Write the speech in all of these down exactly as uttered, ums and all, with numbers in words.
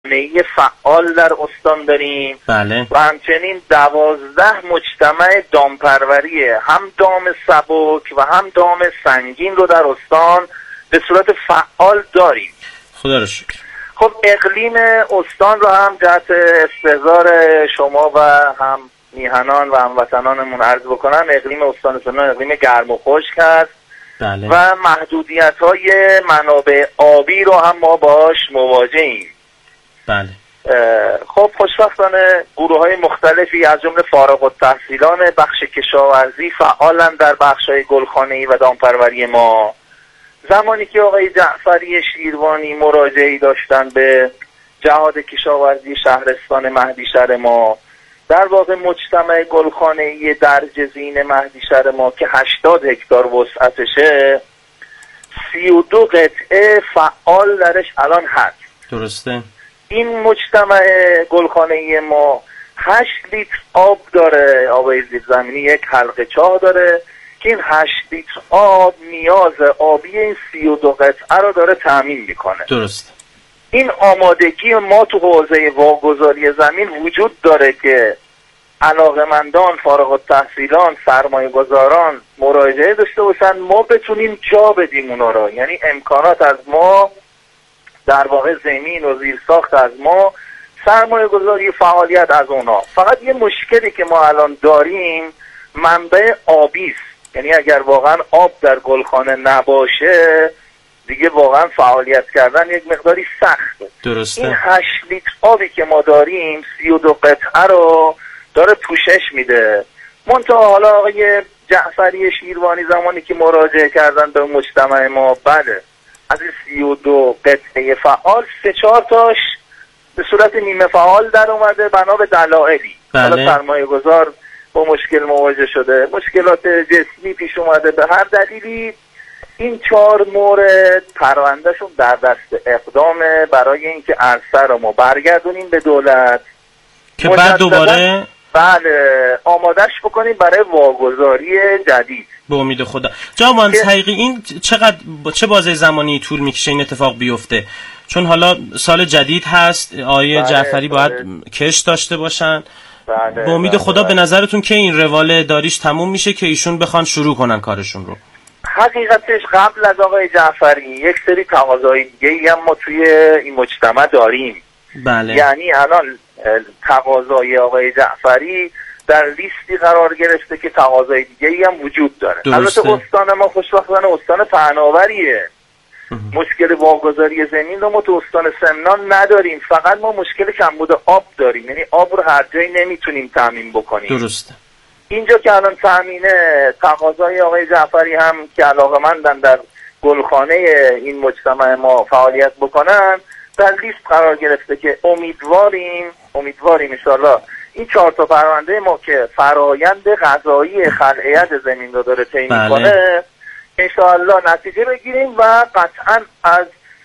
جامعه‌ای فعال در استان داریم. بله. و همچنین دوازده مجتمع دامپروری، هم دام سبک و هم دام سنگین رو در استان به صورت فعال داریم. خدا رو شکر. خب اقلیم استان رو هم جهت استحضار شما و هم میهنان و هموطنانمون عرض بکنم، اقلیم استان سمنان اقلیم گرم و خشک هست. بله. و محدودیت‌های منابع آبی رو هم ما باش مواجهیم. بله. خب خوشبختانه گروه‌های مختلفی از جمله فارغ التحصیلان بخش کشاورزی فعالن در بخش‌های گلخانه‌ای و دامپروری ما. زمانی که آقای جعفری شیروانی مراجعه‌ای داشتن به جهاد کشاورزی شهرستان مهدیشهر ما، در واقع مجتمع گلخانه‌ای درجزین مهدیشهر ما که هشتاد هکتار وسعتشه، سی و دو قطعه فعال درش الان هست. درسته. این مجتمع گلخانه‌ای ما هشت لیتر آب داره، آب زیرزمینی، یک حلقه چاه داره که این هشت لیتر آب نیاز آبی این سی و دو قطعه رو داره تامین میکنه. درست. این آمادگی ما تو حوزه واگذاری زمین وجود داره که علاقمندان، فارغ التحصیلان، سرمایه گذاران مراجعه داشته باشن، ما بتونیم جا بدیم اونا رو. یعنی امکانات از ما، در واقع زمین و زیرساخت از ما، سرمایه گذاری فعالیت از اونا. فقط یه مشکلی که ما الان داریم منبع آبی است. یعنی اگر واقعا آب در گلخانه نباشه دیگه واقعا فعالیت کردن یک مقداری سخته. درسته. این هشت لیتر آبی که ما داریم سی و دو قطعه رو داره پوشش میده. منتها حالا آقای جعفری شیروانی زمانی که مراجعه کردن به مجتمع ما، بله از این سی و دو قطعه فعال سه چهار تاش به صورت نیمه فعال در اومده بنا به دلایلی. بله. حالا سرمایه گذار با مشکل مواجه شده، مشکلات جسمی پیش اومده، به هر دلیلی این چهار مورد پروندهشون در دست اقدامه برای اینکه عرصه رو ما برگردونیم به دولت که بعد دوباره بله آمادش بکنیم برای واگذاری جدید. به امید خدا. جناب مهندس حقیقی، این چقدر چه بازه زمانی طول میکشه این اتفاق بیفته؟ چون حالا سال جدید هست، آقای بله، جعفری بله. باید کش داشته باشن. بله، به امید بله، خدا بله. به نظرتون که این روال داریش تموم میشه که ایشون بخوان شروع کنن کارشون رو؟ حقیقتش قبل از آقای جعفری یک سری تقاضای دیگه هم ما توی این مجتمع داریم. بله. یعنی الان تقاضای آقای جعفری در لیستی قرار گرفته که تقاضای دیگه هم وجود داره. درسته. البته استان ما خوشبختانه استان پهناوریه. مشکل واگذاری زمین رو ما تو استان سمنان نداریم، فقط ما مشکل کمبود آب داریم. یعنی آب رو هر جایی نمیتونیم تامین بکنیم. درسته. اینجا که الان تامینه، تقاضای آقای جعفری هم که علاقه‌مندن در گلخانه این مجتمع ما فعالیت بکنن در لیست قرار گرفته که امیدواریم امیدواریم انشالله این چهار تا پرونده ما که فرایند قضایی خلعیت زمین رو داره طی میکنه انشالله نتیجه بگیریم و قطعا از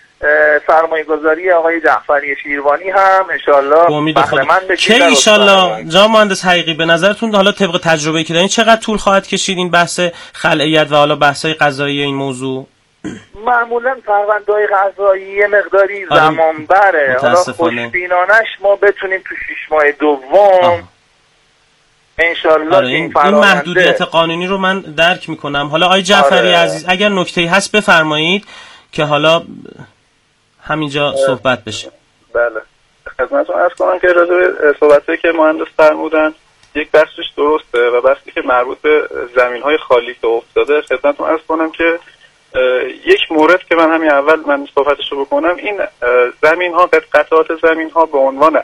سرمایه گذاری آقای جعفری شیروانی هم انشالله بهره‌مند بشیم. که انشالله جناب مهندس حقیقی به نظرتون حالا طبق تجربه‌ای که دارین چقدر طول خواهد کشید این بحث خلعیت و حالا بحث‌های قضایی این موضوع؟ معمولا پرونده‌های قضایی یه مقداری زمان بره. حالا خوشبینانش ما بتونیم تو شش ماه دوم انشالله آره این, این محدودیت قانونی رو من درک میکنم. حالا آقای جعفری آره. عزیز اگر نکته‌ای هست بفرمایید که حالا همینجا صحبت بشه. بله خدمتتون عرض کنم که راجع به صحبتایی که مهندس فرمودن یک بخشش درسته و بخشی که مربوط به زمین‌های خالی که افتاده خدمتتون عرض کنم که یک مورد که من همین اول من صحبتش رو بکنم این زمین‌ها قطعات زمین‌ها به عنوان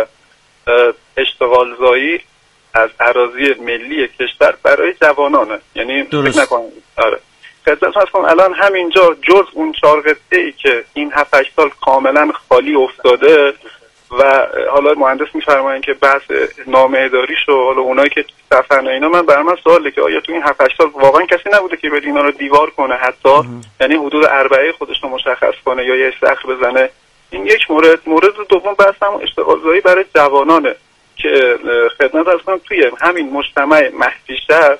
اشتغال زایی از اراضی ملی کشور برای جوانانه. یعنی فکر نکنید آره خدمتتون عرض کنم الان همینجا جز اون چهار قطعه‌ای که این هفت هشت سال کاملا خالی افتاده و حالا مهندس می‌فرمایند که بحث نامه‌داریش و حالا اونایی که سفرن اینا من برام سواله که آیا تو این هفت هشت سال واقعا کسی نبوده که بده اینا رو دیوار کنه حتی یعنی حدود اربعه خودش رو مشخص کنه یا یه استخر بزنه. این یک مورد. مورد دوم بحث هم اشتغال زایی برای جوانانه که خدمت عرض کنم توی همین مجتمع مهدیشهر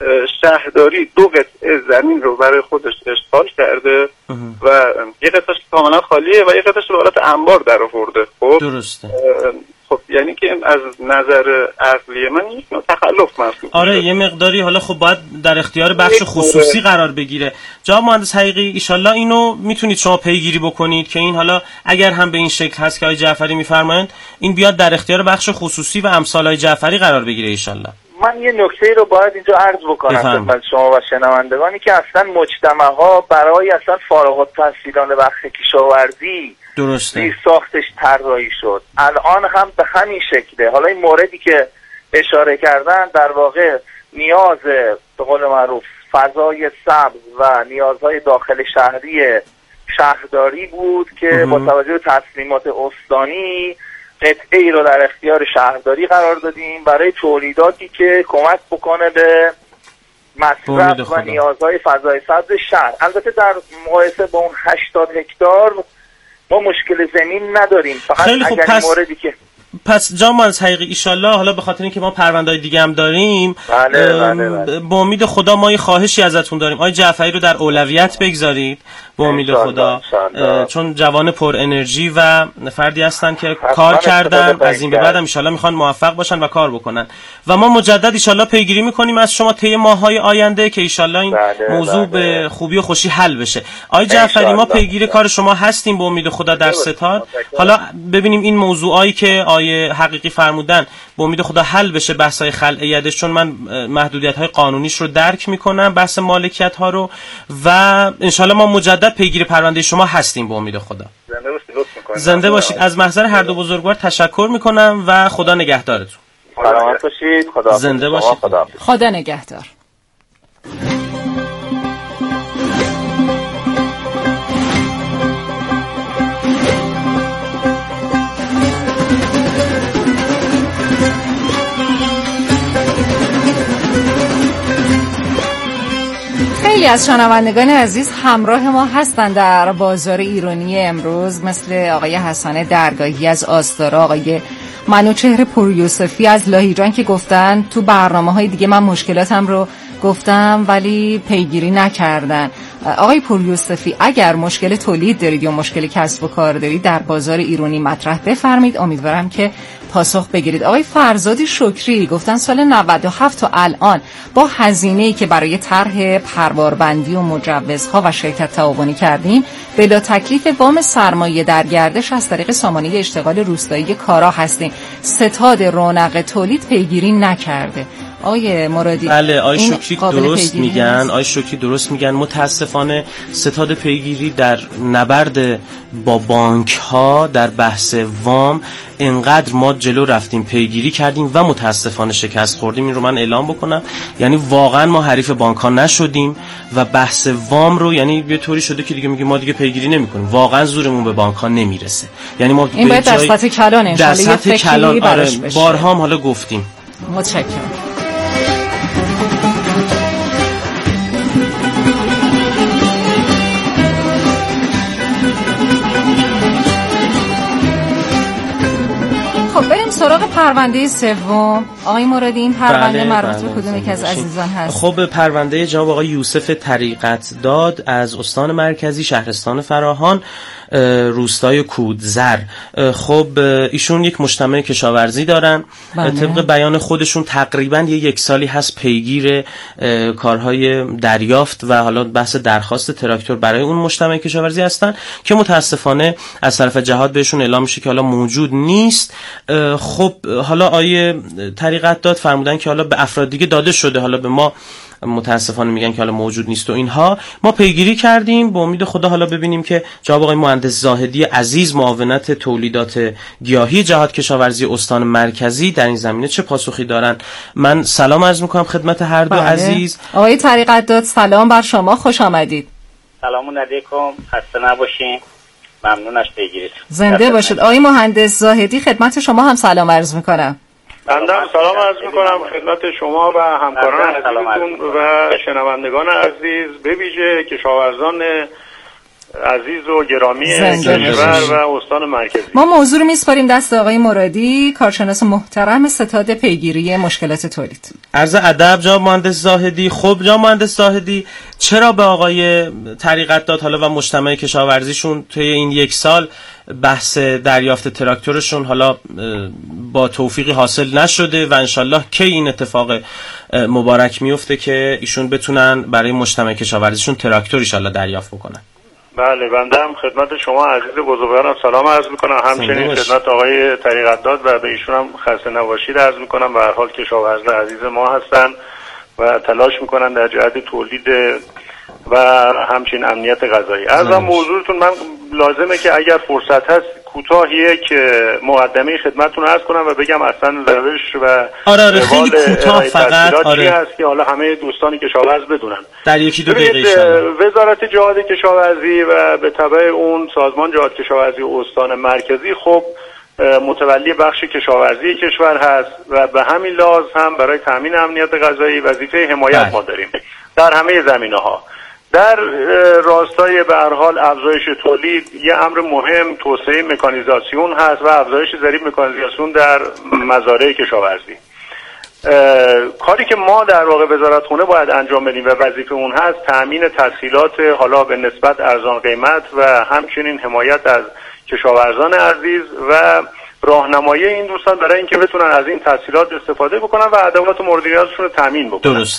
شهرداری دو قطعه زمین رو برای خودش اشغال کرده و یه قطعهش کاملا خالیه و یه قطعهش به حالت انبار در آورده. خب درسته. خب یعنی که از نظر عقلی من یک نوع تخلف محسوب. آره یه مقداری حالا خب باید در اختیار بخش خصوصی قرار بگیره. جناب مهندس حقیقی ایشالله اینو میتونید شما پیگیری بکنید که این حالا اگر هم به این شکل هست که آقای جعفری میفرمایند این بیاد در اختیار بخش خصوصی و امثال آقای جعفری قرار بگیره ایشالله. من یه نکته رو باید اینجا عرض بکنم خدمت شما و شنوندگانی که اصلا مجتمع‌ها برای اصلا فارغ التحصیلان بخش کشاورزی درسته زیر ساختش طراحی شد. الان هم به همین شکله. حالا این موردی که اشاره کردن در واقع نیاز به قول معروف فضای سبز و نیازهای داخل شهری شهرداری بود که با توجه به تصمیمات استانی قطعه ای رو در اختیار شهرداری قرار دادیم برای تولیداتی که کمک بکنه به مصرف و نیازهای فضای سبز شهر. البته در مقایسه با اون هشتاد هکتار ما مشکل زمین نداریم، فقط اگر پس... موردی که پس جناب مهندس حقیقی ایشالله حالا به خاطر اینکه ما پرونده‌های دیگه هم داریم بله بله بله. با امید خدا ما یه خواهشی ازتون داریم آقای جعفری رو در اولویت بگذارید با امید خدا، چون جوان پر انرژی و فردی هستن که کار کردن از این به بعد هم ایشالله میخوان موفق باشن و کار بکنن و ما مجدد ایشالله پیگیری میکنیم از شما طی ماه‌های آینده که ایشالله این بله موضوع بله. به خوبی و خوشی حل بشه. آقای جعفری ما پیگیری کار شما هستیم با امید خدا در ستاد. حالا ببینیم این موضوعایی که آیه حقیقی فرمودن با امید خدا حل بشه بحث‌های خلع، چون من محدودیت‌های قانونیش رو درک میکنم بحث مالکیت ها رو و انشالله ما مجدد پیگیر پرونده شما هستیم با امید خدا. زنده باشید. لطف می‌کنم. زنده باشید. از محضر هر دو بزرگوار تشکر میکنم و خدا نگهدارتون. سلامت باشید. خدا زنده باشید. خدا, خدا نگهدار. خیلی از شنوندگان عزیز همراه ما هستند در بازار ایرانی امروز، مثل آقای حسن درگاهی از آستارا، آقای منوچهر پوریوسفی از لاهیجان که گفتن تو برنامه‌های دیگه من مشکلاتم رو گفتم ولی پیگیری نکردن. آقای پوریوسفی اگر مشکل تولید دارید یا مشکل کسب و کار دارید در بازار ایرانی مطرح بفرمایید، امیدوارم که پاسخ بگیرید. آقای فرزادی شکری گفتن سال نود و هفت تا الان با هزینه‌ای که برای طرح پرواربندی و مجوزها و شرکت تعاونی کردیم بلا تکلیف وام سرمایه در گردش از طریق سامانه اشتغال روستایی کارا هستیم. ستاد رونق تولید پیگیری نکرده. آیه مرادی بله آی شکری درست میگن آی شکری درست میگن متاسفانه ستاد پیگیری در نبرد با بانک ها در بحث وام انقدر ما جلو رفتیم پیگیری کردیم و متاسفانه شکست خوردیم. این رو من اعلام بکنم، یعنی واقعا ما حریف بانک ها نشدیم و بحث وام رو یعنی یه طوری شده که دیگه میگیم ما دیگه پیگیری نمیکنیم، واقعا زورمون به بانک ها نمیرسه. یعنی ما این باید در سطح کلان ان در سطح کلان آره بارها هم حالا گفتیم. متشکرم. خب بریم سراغ پرونده سوم. آقای مرادی این پرونده بله، مربوط به کدوم یک از عزیزان هست؟ خب پرونده جناب آقای یوسف طریقت داد از استان مرکزی شهرستان فراهان روستای کودزر. خب ایشون یک مجتمع کشاورزی دارن بله. طبق بیان خودشون تقریبا یه یک سالی هست پیگیر کارهای دریافت و حالا بحث درخواست تراکتور برای اون مجتمع کشاورزی هستن که متاسفانه از طرف جهاد بهشون اعلام میشه که حالا موجود نیست. خب حالا آیه طریقت داد فرمودن که حالا به افراد دیگه داده شده، حالا به ما متاسفانه میگن که حالا موجود نیست و اینها. ما پیگیری کردیم با امید خدا حالا ببینیم که جناب آقای مهندس زاهدی عزیز معاونت تولیدات گیاهی جهاد کشاورزی استان مرکزی در این زمینه چه پاسخی دارن. من سلام عرض میکنم خدمت هر دو بله. عزیز. آقای طریقت داد سلام بر شما، خوش آمدید. سلام علیکم، خسته نباشین، ممنون از پیگیریتون. زنده باشید. آقای مهندس زاهدی خدمت شما هم سلام عرض میکنم. بنده هم سلام عرض میکنم خدمت شما و همکاران عزیزتون و شنوندگان عزیز، به ویژه کشاورزان عزیز و گرامی کشور و استان مرکزی. ما موضوع رو میسپاریم دست آقای مرادی، کارشناس محترم ستاد پیگیری مشکلات تولید. عرض ادب جناب مهندس زاهدی. خب جناب مهندس زاهدی، چرا به آقای طریقت داد حالا و مجتمع کشاورزیشون توی این یک سال بحث دریافت تراکتورشون حالا با توفیقی حاصل نشده و انشالله کی این اتفاق مبارک میفته که ایشون بتونن برای مجتمع کشاورزیشون تراکتور ان شاءالله دریافت بکنن؟ بله، بنده هم خدمت شما عزیز بزرگوارم سلام عرض میکنم، همچنین خدمت آقای طریقت داد و به ایشون هم خسته نباشید عرض میکنم. به هر حال کشاورز عزیز ما هستن و تلاش میکنن در جهت تولید و همچنین امنیت غذایی. عرضم موضوعتون من لازمه که اگر فرصت هست کوتاهیه که مقدمه خدمتتون عرض کنم و بگم اصلا روش و آره خیلی کوتاه فقط آره هست که حالا همه دوستان کشاورز بدونن در یکی دو دقیقه. وزارت جهاد کشاورزی و به تبع اون سازمان جهاد کشاورزی استان مرکزی خب متولی بخش کشاورزی کشور هست و به همین لحاظ هم برای تامین امنیت غذایی وظیفه حمایت ما داریم در همه زمینه‌ها. در راستای به هر حال افزایش تولید یه امر مهم توسعه مکانیزاسیون هست و افزایش ضریب مکانیزاسیون در مزارع کشاورزی. کاری که ما در واقع وزارتخونه باید انجام بدیم و وظیفه اون هست تأمین تسهیلات حالا به نسبت ارزان قیمت و همچنین حمایت از کشاورزان عزیز و راهنمایی این دوستان برای اینکه بتونن از این تسهیلات استفاده بکنن و ادوات مورد نیازشون رو تامین بکنن. درست.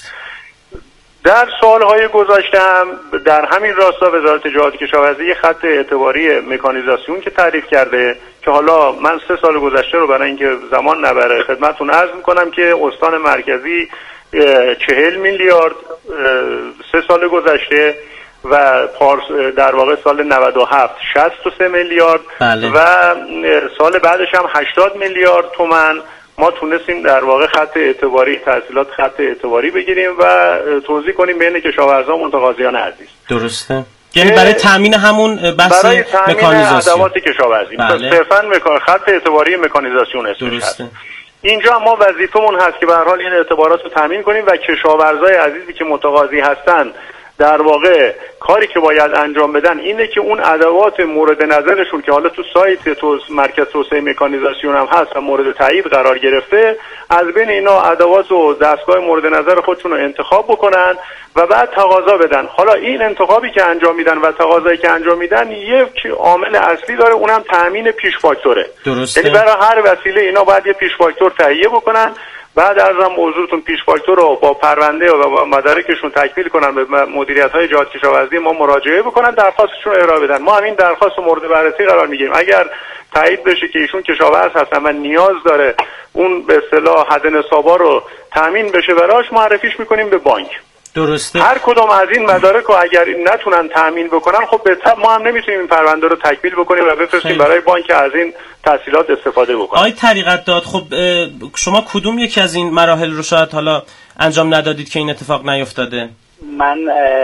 در سالهای گذشته هم در همین راستا وزارت جهاد کشاورزی خط اعتباری مکانیزاسیون که تعریف کرده که حالا من سه سال گذشته رو برای اینکه زمان نبره خدمتتون عرض میکنم که استان مرکزی چهل میلیارد سه سال گذشته و پارس در واقع سال نود و هفت شصت و سه میلیارد بله. و سال بعدش هم هشتاد میلیارد تومان ما تونستیم در واقع خط اعتباری تحصیلات خط اعتباری بگیریم و توزیع کنیم بین کشاورزان و متقاضیان عزیز. درسته. یعنی برای تامین همون بحث برای تامین مکانیزاسیون ادوات کشاورزی بله. صرفاً مکان خط اعتباری مکانیزاسیون اسمش هست. اینجا ما وظیفمون هست که به هر حال این اعتبارات رو تامین کنیم و کشاورزای عزیزی که متقاضی هستن در واقع کاری که باید انجام بدن اینه که اون ادوات مورد نظرشون که حالا تو سایت تو مرکز توسعه مکانیزاسیون هم هست و مورد تایید قرار گرفته از بین اینا ادوات و دستگاه مورد نظر خودشون رو انتخاب بکنن و بعد تقاضا بدن. حالا این انتخابی که انجام میدن و تقاضایی که انجام میدن یک عامل اصلی داره، اونم تامین پیش فاکتوره. درسته. یعنی برای هر وسیله اینا باید یه پیش فاکتور تهیه بکنن. بعد ازم موضوعتون پیش فاکتور رو با پرونده و مدارکشون تکمیل کنن به مدیریت‌های جهاد کشاورزی ما مراجعه بکنن، درخواستشون رو ارائه بدن. ما همین درخواست مورد بررسی قرار میگیریم. اگر تایید بشه که ایشون کشاورز هستن و نیاز داره اون به اصطلاح حد نصابا رو تامین بشه براش معرفیش میکنیم به بانک. درسته. هر کدوم از این مدارک رو اگر نتونن تامین بکنن خب به ما هم نمیتونیم این پرونده رو تکمیل بکنیم و بفرستیم برای بانک از این تسهیلات استفاده بکنن. آقای طریقت داد، خب شما کدوم یکی از این مراحل رو شاید حالا انجام ندادید که این اتفاق نیفتاده؟ من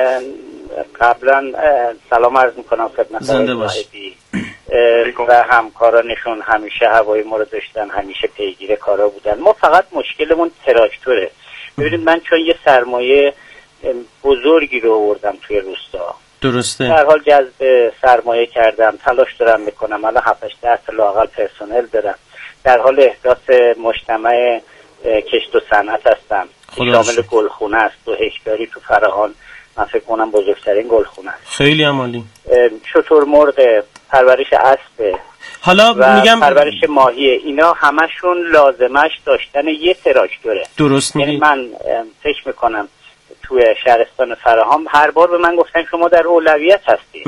قبلا سلام عرض میکنم خدمت زنده باش و همکارانشون همیشه هوای ما رو داشتن، همیشه پیگیر کارا بودن. ما فقط مشکلمون تراکتوره. ببینید من چون یه سرمایه بزرگی رو آوردم توی روستا، درسته، در حال جذب سرمایه کردم، تلاش دارم میکنم، الان هفت ده تا لااقل پرسنل دارم، در حال احداث مجتمع کشت و صنعت هستم که شامل گلخونه است، دو هکتاری تو فراهان، من فکر کنم بزرگترین گلخونه است. خیلی عالی. شتر مرغ، پرورش اسب، حالا میگم پرورش ماهیه، اینا همشون لازمش داشتن یه تراکتوره. درست میگی. یعنی من فکر میکنم توی شهرستان فراهان هر بار به من گفتن شما در اولویت هستی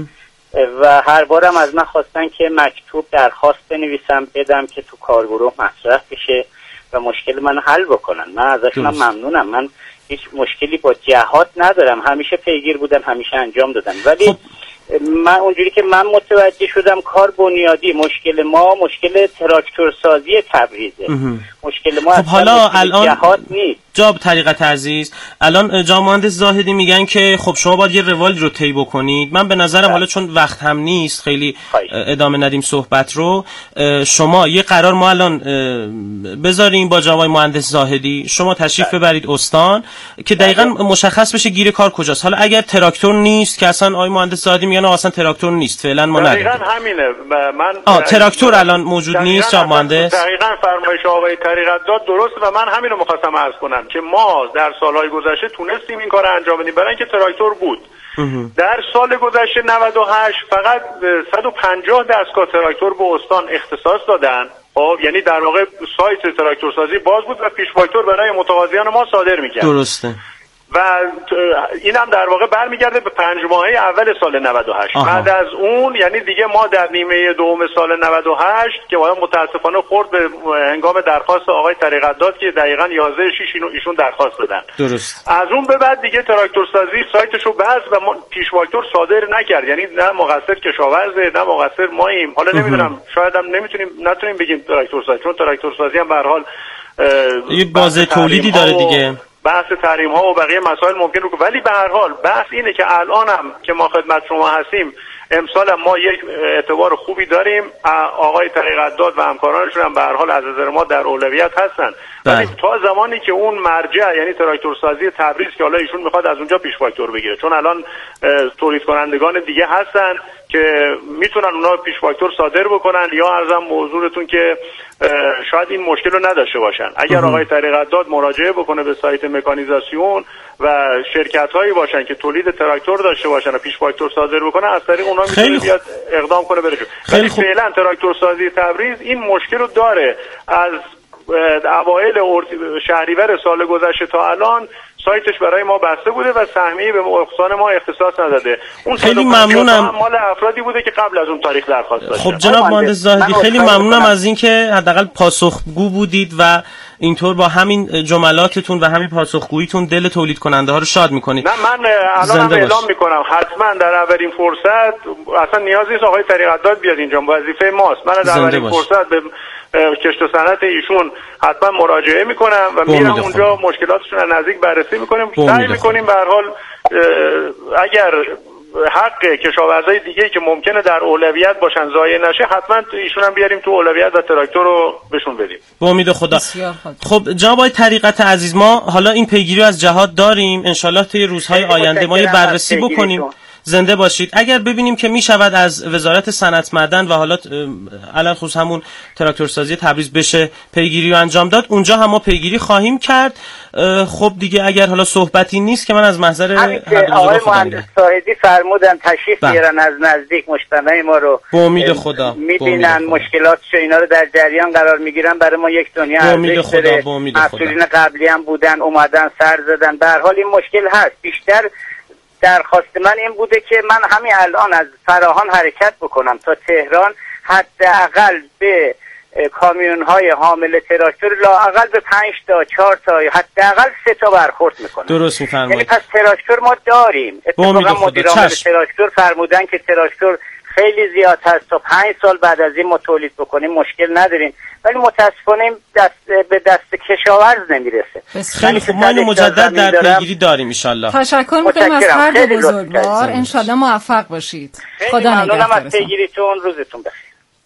و هر بارم از من خواستن که مکتوب درخواست بنویسم بدم که تو کارگروه مطرح بشه و مشکل من حل بکنن. من ازشون ممنونم، من هیچ مشکلی با جهات ندارم، همیشه پیگیر بودم، همیشه انجام دادم. ولی خب من اونجوری که من متوجه شدم کار بنیادی مشکل ما مشکل تراکتور سازی تبریزه. مشکل ما خب حالا مشکل الان جهات نیست. جناب طریقت عزیز، الان جناب مهندس زاهدی میگن که خب شما باید یه روالی رو طی بکنید. من به نظرم حالا چون وقت هم نیست خیلی ادامه ندیم صحبت رو، شما یه قرار ما الان بذاریم با جناب مهندس زاهدی، شما تشریف ببرید استان که دقیقاً مشخص بشه گیر کار کجاست. حالا اگر تراکتور نیست که اصلا آقای مهندس زاهدی میگن اصلا تراکتور نیست فعلا ما نداریم. دقیقاً همینه. من آ تراکتور الان موجود نیست جناب مهندس. دقیقاً فرمایش آقای طریقت داد درست و من همین رو می‌خواستم عرض کنم که ما در سالهای گذشته تونستیم این کار انجام بدیم برای اینکه تراکتور بود. در سال گذشته نود و هشت فقط صد و پنجاه دستگاه تراکتور به استان اختصاص دادن. خب یعنی در واقع سایت تراکتورسازی باز بود و پیش‌فاکتور برای متقاضیان ما صادر می‌کرد. درسته. و این هم در واقع برمیگرده به پنج ماهه اول سال نود و هشت. آها. بعد از اون یعنی دیگه ما در نیمه دوم سال نود و هشت که واقعا متاسفانه خورد به هنگام درخواست آقای طریقت داد که دقیقاً یازده شش ایشون درخواست دادن. درست. از اون به بعد دیگه تراکتورسازی سایتشو بست و پیش فاکتور صادر نکرد. یعنی نه مقصر کشاورزه نه مقصر ماییم. حالا نمیدونم شاید هم نمیتونیم نتونیم بگیم تراکتورسازی، چون تراکتورسازی هم به هر حال یه بازه تولیدی داره دیگه. بحث تحریم ها و بقیه مسائل ممکن رو، ولی به هر حال بحث اینه که الان هم که ما خدمت شما هستیم امسال هم ما یک اعتبار خوبی داریم. آقای طریقت داد و همکارانشون هم به هر حال از نظر ما در اولویت هستن، ولی تا زمانی که اون مرجع یعنی تراکتورسازی تبریز که حالا ایشون میخواد از اونجا پیش فاکتور بگیره، چون الان تولید کنندگان دیگه هستن که میتونن اونا پیش فاکتور صادر بکنن، یا ارزم موضوعتون که شاید این مشکل رو نداشته باشن. اگر آقای طریقت داد مراجعه بکنه به سایت مکانیزاسیون و شرکت هایی باشن که تولید تراکتور داشته باشن و پیش فاکتور صادر بکنه، از طریق اونها میتونه بیاد اقدام کنه بره. ولی فعلا تراکتورسازی تبریز این مشکل رو داره. از اوایل شهریور سال گذشته تا الان سایتش برای ما بسته بوده و سهمیه به استان ما اختصاص نداده. اون خیلی ممنونم. مال افرادی بوده که قبل از اون تاریخ درخواست داشتن. خب جناب مهندس زاهدی خیلی ممنونم از اینکه حداقل پاسخگو بودید و اینطور با همین جملاتتون و همین پاسخگوییتون دل تولید کننده ها رو شاد میکنید. نه من الان هم اعلام میکنم حتما در اولین فرصت اصلا نیاز نیست آقای طریقت داد بیاد اینجا، وظیفه ماست. من در اولین فرصت به کشت و صنعت ایشون حتما مراجعه میکنم و میرم اونجا مشکلاتشون رو نزدیک بررسی میکنیم. سعی میکنیم به هر حال اگر حق کشاورزای دیگه که ممکنه در اولویت باشن ضایع نشه، حتما ایشون هم بیاریم تو اولویت و تراکتور رو بهشون بدیم. با امید خدا. خب جناب آقای طریقت عزیز، ما حالا این پیگیری از جهات داریم، انشالله طی روزهای آینده ما یه بررسی بکنیم. زنده باشید. اگر ببینیم که می شود از وزارت صنعت معدن و حالا علل خصوص همون تراکتورسازی تبریز بشه پیگیری رو انجام داد، اونجا هم ما پیگیری خواهیم کرد. خب دیگه اگر حالا صحبتی نیست که من از محضر آقای مهندس زاهدی فرمودن تشریف بیارن از نزدیک مجتمع ما رو، با امید خدا میبینن مشکلاتش اینا رو در جریان قرار میگیرن. برای ما یک دنیا ارزش داره. مسئولین قبلی هم بودن اومدن سر زدن. به هر حال این مشکل هست. بیشتر درخواست من این بوده که من همین الان از فراهان حرکت بکنم تا تهران، حداقل به کامیون های حامل تراکتور لااقل به پنج تا چهار تا حداقل سه تا برخورد میکنم. درست میفرمایید. یعنی پس تراکتور ما داریم. اتفاقا مدیر عامل تراکتور فرمودن که تراکتور خیلی زیاد هست، تا پنج سال بعد از این ما تولید بکنیم مشکل نداریم، ولی متاسفانه دست به دست کشاورز نمیرسه. خیلی خوب، ما مجدد در پیگیری داریم ان شاءالله. تشکر می‌کنم از هر دو بزرگوار، ان شاءالله موفق باشید. خدا نگهدارتون. ممنونم از پیگیریتون. روزتون بخیر.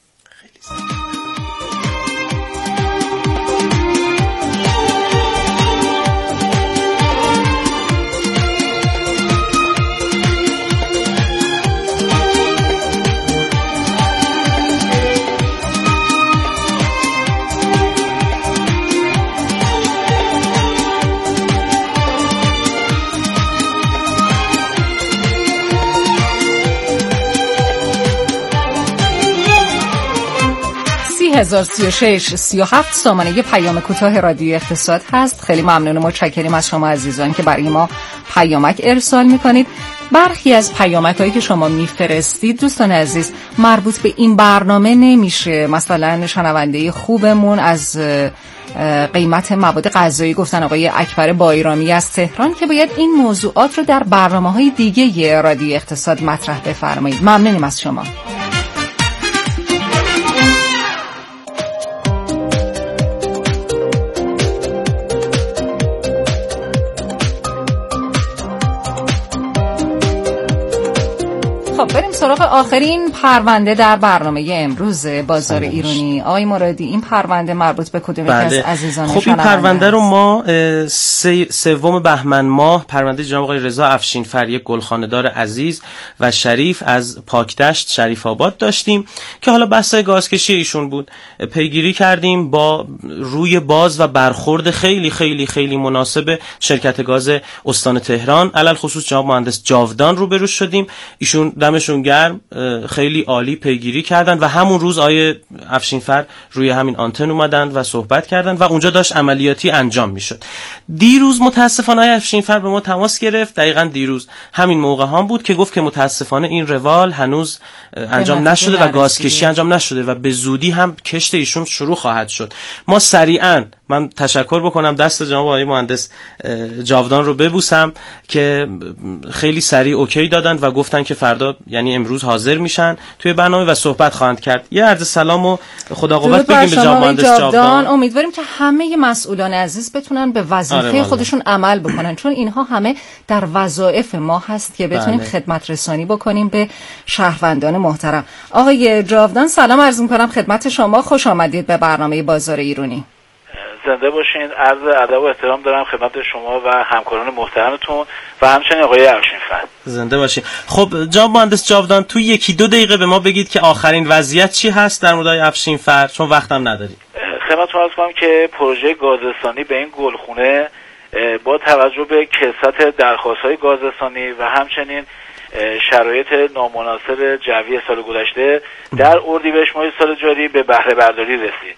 هزار سی و شش سی و هفت سامانه پیام کوتاه رادیو اقتصاد هست. خیلی ممنون و متشکریم از شما عزیزان که برای ما پیامک ارسال میکنید. برخی از پیامک هایی که شما میفرستید دوستان عزیز مربوط به این برنامه نمیشه. مثلا شنونده خوبمون از قیمت مواد غذایی گفتن آقای اکبر بایرامی از تهران که باید این موضوعات رو در برنامه‌های دیگه رادیو اقتصاد مطرح بفرمایید. ممنونیم از شما. سراغ آخرین پرونده در برنامه امروز بازار ایرانی. آقای مرادی، این پرونده مربوط به کدوم بله. یکی از عزیزان خب این پرونده رو ما سوم بهمن ماه پرونده جناب آقای رضا افشینفر، یک گلخانه‌دار عزیز و شریف از پاکدشت شریف آباد داشتیم که حالا بحث گازکشی ایشون بود. پیگیری کردیم با روی باز و برخورد خیلی خیلی خیلی مناسب شرکت گاز استان تهران، علل خصوص جناب مهندس جاودان روبرو شدیم. ایشون دمشون گرم، خیلی عالی پیگیری کردن و همون روز آیه افشینفر روی همین آنتن اومدن و صحبت کردن و اونجا داشت عملیاتی انجام میشد. دیروز متاسفانه آیه افشینفر به ما تماس گرفت، دقیقاً دیروز همین موقع هم بود که گفت که متاسفانه این روال هنوز انجام نشده و گازکشی انجام نشده و به زودی هم کشت ایشون شروع خواهد شد. ما سریعاً، من تشکر بکنم دست جناب آقای مهندس جاودان رو ببوسم که خیلی سریع اوکی دادن و گفتن که فردا یعنی امروز حاضر میشن توی برنامه و صحبت خواهند کرد. یه عرض سلام و خدا قوت بگیم به جناب مهندس جاودان. امیدواریم که همه مسئولان عزیز بتونن به وظیفه آره خودشون عمل بکنن، چون اینها همه در وظایف ما هست که بتونیم بله. خدمت رسانی بکنیم به شهروندان محترم. آقای جاودان سلام عرض می‌کنم خدمت شما، خوش آمدید به برنامه بازار ایرانی. زنده باشین. عرض ادب و احترام دارم خدمت شما و همکاران محترمتون و همچنین آقای افشینفر. زنده باشین. خب جناب مهندس جاودان، تو یکی دو دقیقه به ما بگید که آخرین وضعیت چی هست در مورد آقای افشینفر، چون وقتم نداریم. خدمتتون عرض کنم که پروژه گازرسانی به این گلخونه با توجه به کثرت درخواست‌های گازرسانی و همچنین شرایط نامناسب جوی سال گذشته در اردیبهشت ماه سال جاری به بهره برداری رسید.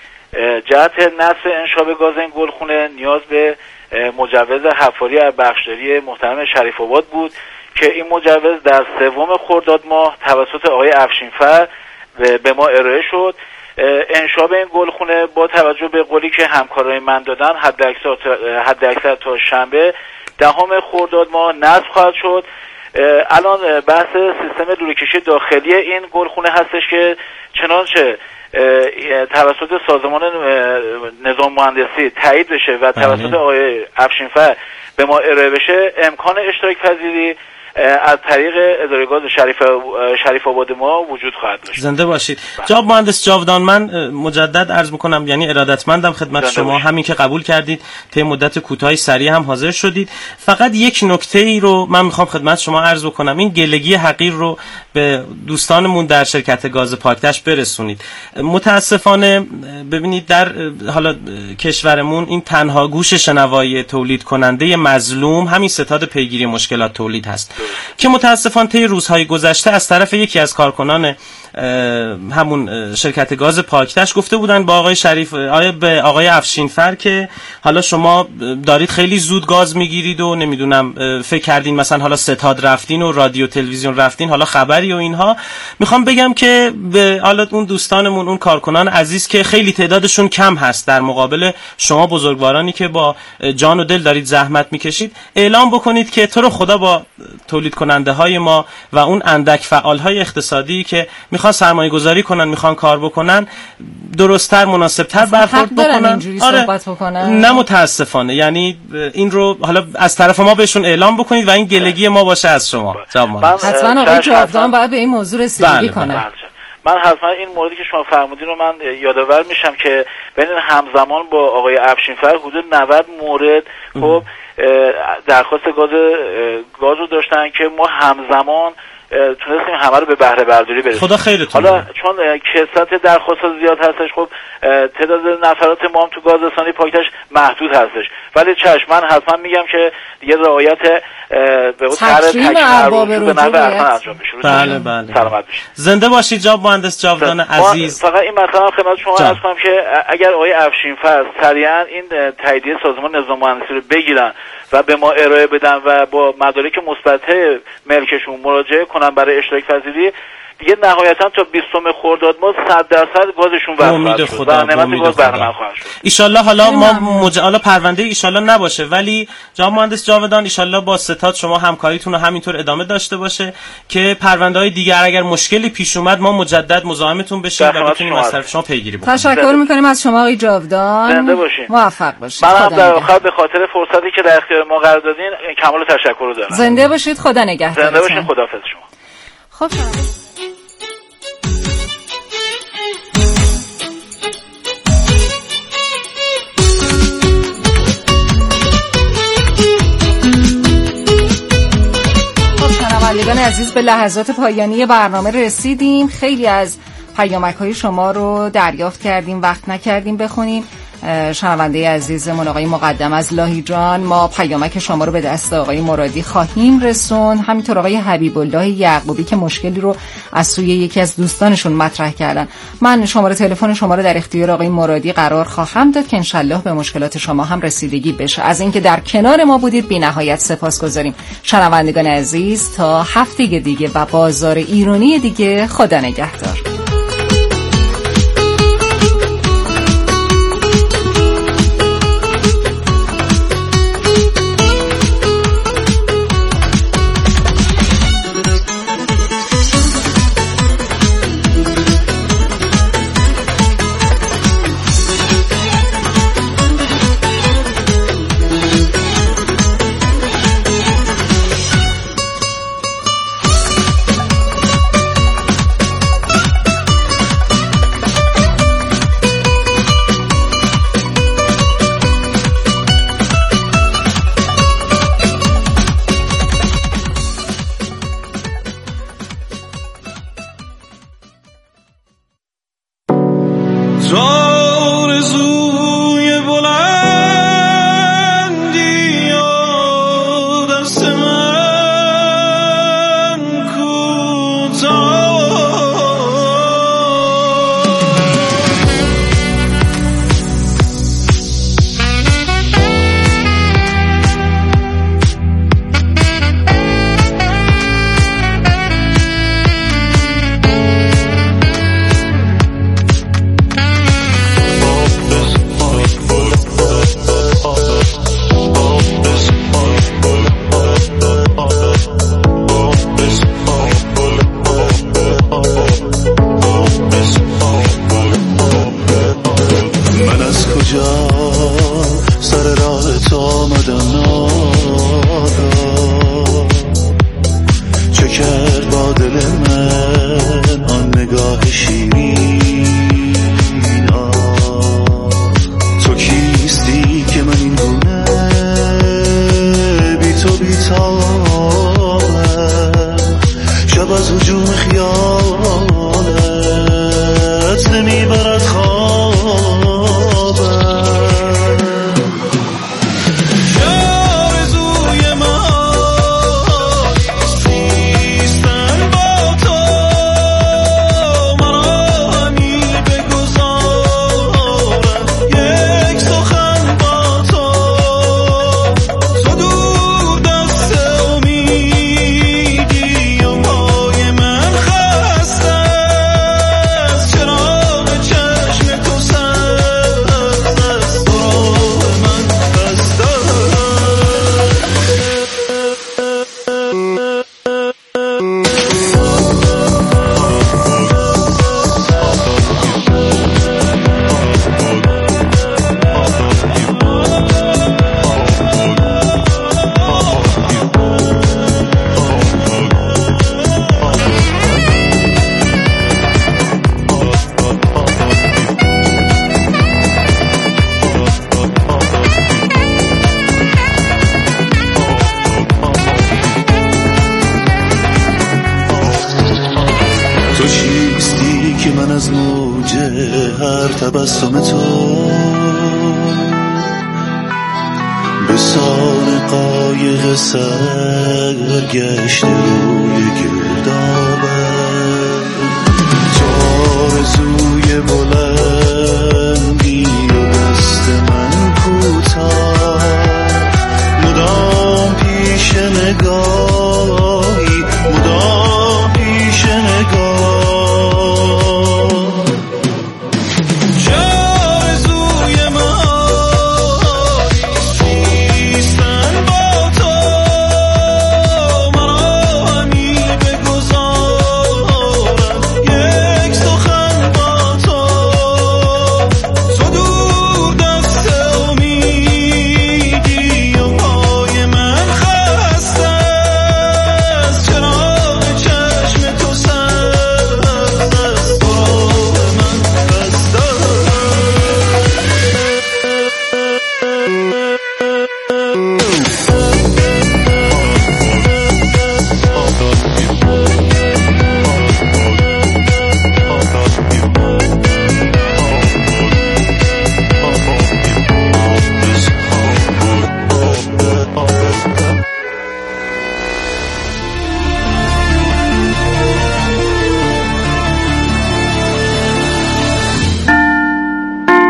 جهت نصب انشاب گاز این گلخونه نیاز به مجوز حفاری از بخشداری محترم شریف آباد بود که این مجوز در سوم خرداد ماه توسط آقای افشینفر به ما ارائه شد. انشاب این گلخونه با توجه به قولی که همکارای من دادن حد اکثر حد اکثر تا شنبه دهم خرداد ماه نصب خواهد شد. الان بحث سیستم لوله‌کشی داخلی این گلخونه هستش که چنانچه توسط سازمان نظام مهندسی تایید بشه و توسط آقای افشینفر به ما ارائه بشه، امکان اشتراک پذیری از طریق اداره گاز شریف شریف آباد ما وجود خواهد داشت. زنده باشید. جناب مهندس جاودان، من مجدد عرض میکنم یعنی ارادتمندم خدمت شما باشید. همین که قبول کردید طی مدت کوتاهی سریع هم حاضر شدید. فقط یک نکته ای رو من میخوام خدمت شما عرض بکنم، این گلگی حقیر رو به دوستانمون در شرکت گاز پاکدشت برسونید. متاسفانه ببینید در حالا کشورمون این تنها گوش شنوایی تولید کننده مظلوم همین ستاد پیگیری مشکلات تولید هست که متاسفانه طی روزهای گذشته از طرف یکی از کارکنان همون شرکت گاز پاکدشت گفته بودن با آقای شریف آیا به آقای افشینفر که حالا شما دارید خیلی زود گاز میگیرید و نمیدونم فکر کردین مثلا حالا ستاد رفتین و رادیو تلویزیون رفتین حالا خبری و اینها. میخوام بگم که به حالا اون دوستانمون اون کارکنان عزیز که خیلی تعدادشون کم هست در مقابل شما بزرگوارانی که با جان و دل دارید زحمت میکشید، اعلام بکنید که تو رو خدا با تولید کننده های ما و اون اندک فعال های اقتصادی که میخوان سرمایه گذاری کنن میخوان کار بکنن درست‌تر مناسب‌تر برخورد بکنن. آره نه متاسفانه یعنی این رو حالا از طرف ما بهشون اعلام بکنید و این گلگی ما باشه از شما. حتما آقای جاودان باید به این موضوع رسیدگی کنه. من حتما این موردی که شما فرمودین رو من یادآور میشم که ببین همزمان با آقای افشینفر حدود نود مورد خب درخواست گاز گاز رو داشتن که ما همزمان تونستیم همه رو به بهره برداری برسونیم. خدا خیرتون. حالا چون کثرت درخواست‌ها زیاد هستش خب تعداد نفرات ما هم تو گازرسانی پاکدشت محدود هستش، ولی چشم من حتما میگم که دیگه رعایت به اون طرح تکمیل ارباب به نحو احسن انجام بشه. بله بله. سلامت باشید. زنده باشید جناب مهندس جاودان عزیز. فقط این مطلب خدمت شما عرض کنم که اگر آقای افشینفر سریعا این تاییدیه سازمان نظام مهندسی رو بگیرن و به ما ارائه بدن و با مدارک مثبت ملکشون مراجعه کنن برای اشتراک پذیری، دیگه نهایتا تا بیستم خرداد ما صد درصد گازشون وصل شد و نعمت گاز برنامه خواهد شد. ان شاء الله حالا ما مج... حالا پرونده ان شاء الله نباشه ولی جناب مهندس جاودان ان شاء الله با ستاد شما همکاریتون رو همینطور ادامه داشته باشه که پرونده‌های دیگر اگر مشکلی پیش اومد ما مجدد مزاحمتون بشیم و بتونیم از طرف شما پیگیری بکنیم. تشکر می‌کنیم از شما آقای جاودان. زنده باشین. موفق باشید. من هم در آخر به خاطر فرصتی که در اختیار ما قرار دادین کمال تشکر رو دارم. زنده باشید. خدا نگهدارتون. زنده باشید. خداحافظ شما. خب شنوندگان عزیز، به لحظات پایانی برنامه رسیدیم. خیلی از پیامک‌های شما رو دریافت کردیم، وقت نکردیم بخونیم. شنونده عزیزمون آقای مقدم از لاهیجان، ما پیامک شما رو به دست آقای مرادی خواهیم رسون. همینطور آقای حبیب الله یعقوبی که مشکلی رو از سوی یکی از دوستانشون مطرح کردن. من شماره تلفن شما رو در اختیار آقای مرادی قرار خواهم داد که انشالله به مشکلات شما هم رسیدگی بشه. از اینکه در کنار ما بودید بی نهایت سپاسگزاریم. شنوندگان عزیز، تا هفته دیگه و بازار ایرانی دیگه، خدا نگهدار. تبسم تو به سان قایق سرگشت روی گردابه تو آرزوی بلند